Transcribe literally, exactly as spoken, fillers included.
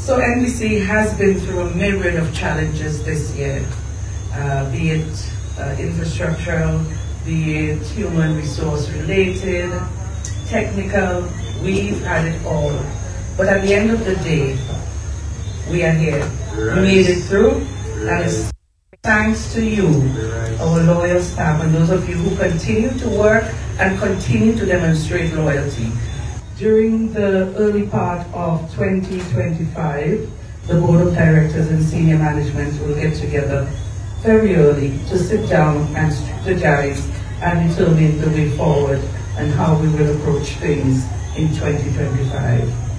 So N B C has been through a myriad of challenges this year, uh, be it uh, infrastructural, be it human resource related, technical. We've had it all. But at the end of the day, we are here. Right. We made it through, Right. and it's thanks to you, Right. our loyal staff, and those of you who continue to work and continue to demonstrate loyalty. During the early part of twenty twenty-five, the Board of Directors and Senior Management will get together very early to sit down and strategize and determine the way forward and how we will approach things in twenty twenty-five.